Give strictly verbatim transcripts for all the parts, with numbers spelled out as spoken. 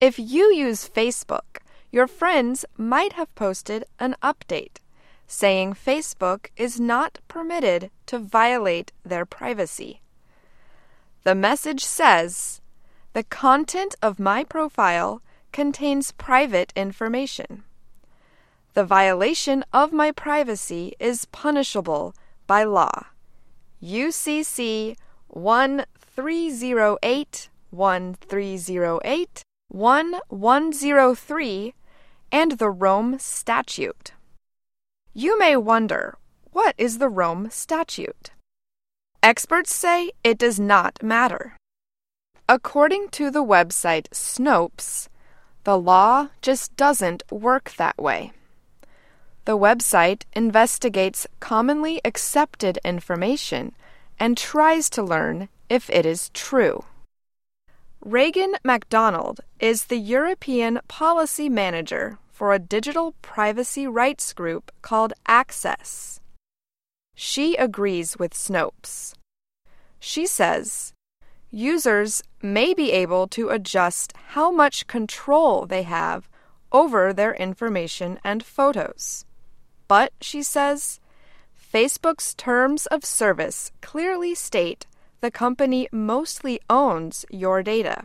If you use Facebook, your friends might have posted an update saying Facebook is not permitted to violate their privacy. The message says, "The content of my profile contains private information. The violation of my privacy is punishable by law. U C C one three zero eight, one three zero eight, one one zero three and the Rome Statute." You may wonder, what is the Rome Statute? Experts say it does not matter. According to the website Snopes, the law just doesn't work that way. The website investigates commonly accepted information and tries to learn if it is true. Reagan MacDonald is the European Policy Manager for a digital privacy rights group called Access. She agrees with Snopes. She says, users may be able to adjust how much control they have over their information and photos. But, she says, Facebook's terms of service clearly state the company mostly owns your data.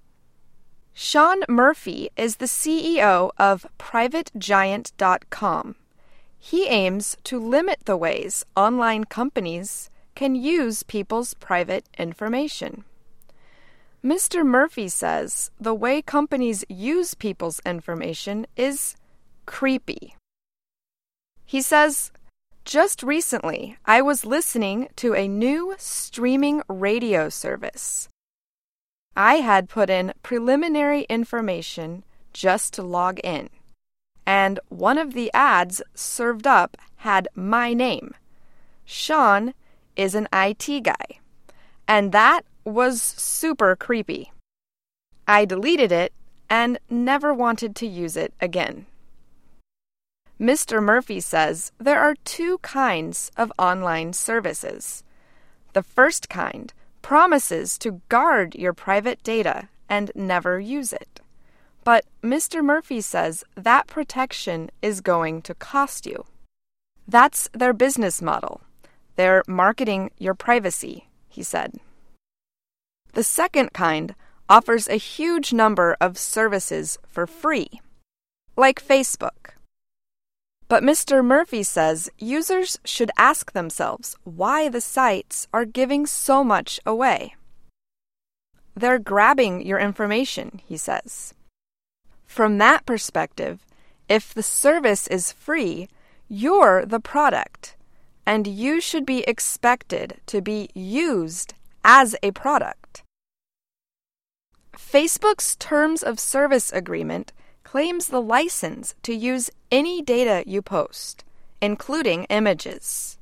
Sean Murphy is the C E O of Private Giant dot com. He aims to limit the ways online companies can use people's private information. Mister Murphy says the way companies use people's information is creepy. He says, "Just recently, I was listening to a new streaming radio service. I had put in preliminary information just to log in, and one of the ads served up had my name. Sean is an I T guy, and that was super creepy. I deleted it and never wanted to use it again." Mister Murphy says there are two kinds of online services. The first kind promises to guard your private data and never use it. But Mister Murphy says that protection is going to cost you. That's their business model. They're marketing your privacy, he said. The second kind offers a huge number of services for free, like Facebook. But Mister Murphy says users should ask themselves why the sites are giving so much away. They're grabbing your information, he says. From that perspective, if the service is free, you're the product, and you should be expected to be used as a product. Facebook's Terms of Service Agreement claims the license to use any data you post, including images.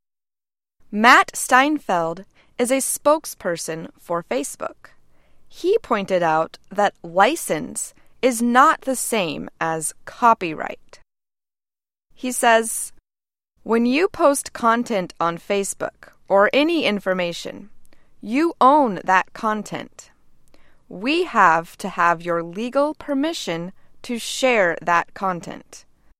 Matt Steinfeld is a spokesperson for Facebook. He pointed out that license is not the same as copyright. He says, "When you post content on Facebook or any information, you own that content. We have to have your legal permission to share that content."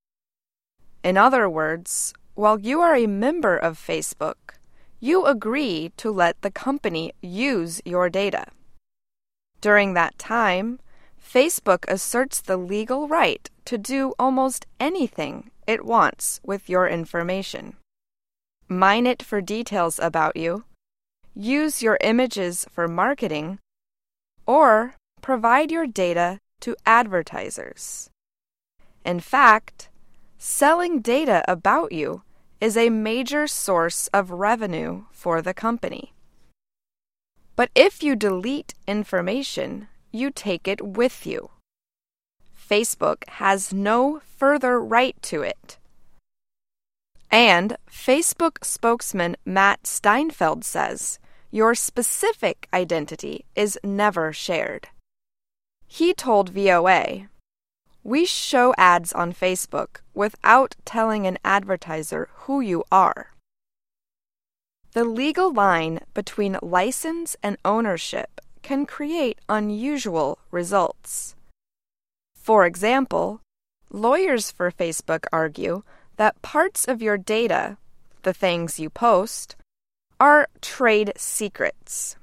In other words, while you are a member of Facebook, you agree to let the company use your data. During that time, Facebook asserts the legal right to do almost anything it wants with your information. Mine it for details about you, use your images for marketing, or provide your data to advertisers. In fact, selling data about you is a major source of revenue for the company. But if you delete information, you take it with you. Facebook has no further right to it. And Facebook spokesman Matt Steinfeld says your specific identity is never shared. He told V O A, "We show ads on Facebook without telling an advertiser who you are." The legal line between license and ownership can create unusual results. For example, lawyers for Facebook argue that parts of your data, the things you post, are trade secrets.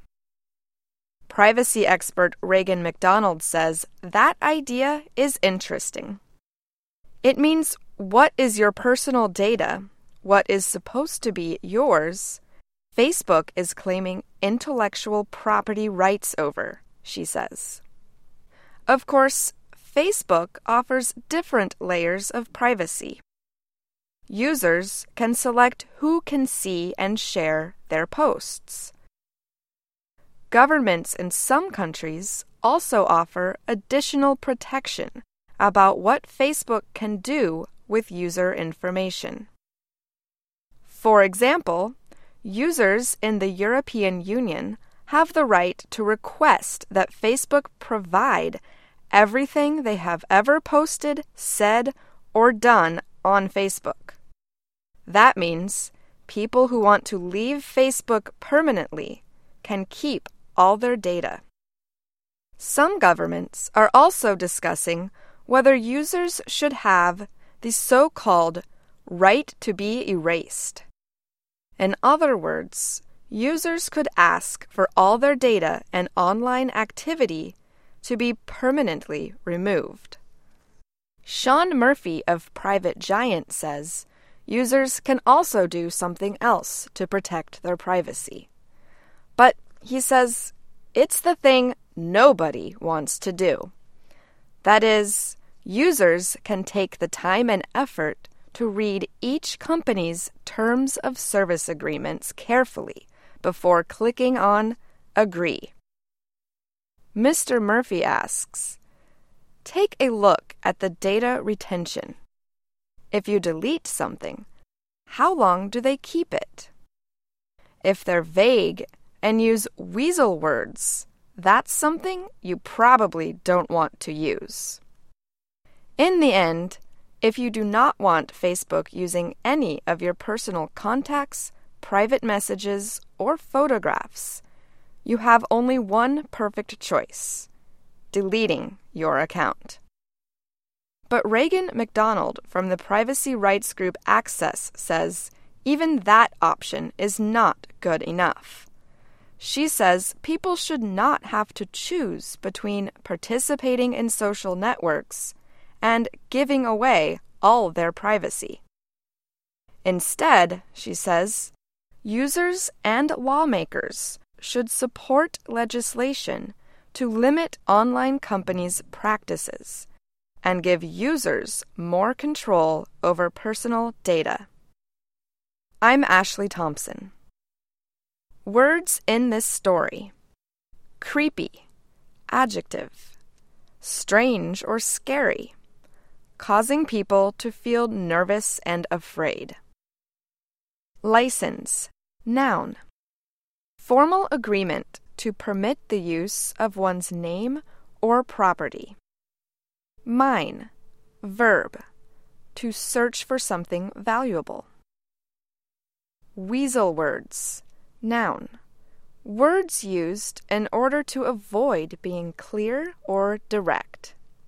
Privacy expert Reagan McDonald says that idea is interesting. It means what is your personal data, what is supposed to be yours, Facebook is claiming intellectual property rights over, she says. Of course, Facebook offers different layers of privacy. Users can select who can see and share their posts. Governments in some countries also offer additional protection about what Facebook can do with user information. For example, users in the European Union have the right to request that Facebook provide everything they have ever posted, said, or done on Facebook. That means people who want to leave Facebook permanently can keep all their data. Some governments are also discussing whether users should have the so-called right to be erased. In other words, users could ask for all their data and online activity to be permanently removed. Sean Murphy of Private Giant says users can also do something else to protect their privacy. But he says it's the thing nobody wants to do. That is, users can take the time and effort to read each company's terms of service agreements carefully before clicking on Agree. Mister Murphy asks, take a look at the data retention. If you delete something, how long do they keep it? If they're vague and use weasel words, that's something you probably don't want to use. In the end, if you do not want Facebook using any of your personal contacts, private messages, or photographs, you have only one perfect choice: deleting your account. But Reagan McDonald from the privacy rights group Access says even that option is not good enough. She says people should not have to choose between participating in social networks and giving away all their privacy. Instead, she says, users and lawmakers should support legislation to limit online companies' practices and give users more control over personal data. I'm Ashley Thompson. Words in this story: creepy, adjective; strange or scary, causing people to feel nervous and afraid. License, noun; formal agreement to permit the use of one's name or property. Mine, verb; to search for something valuable. Weasel words, noun; words used in order to avoid being clear or direct.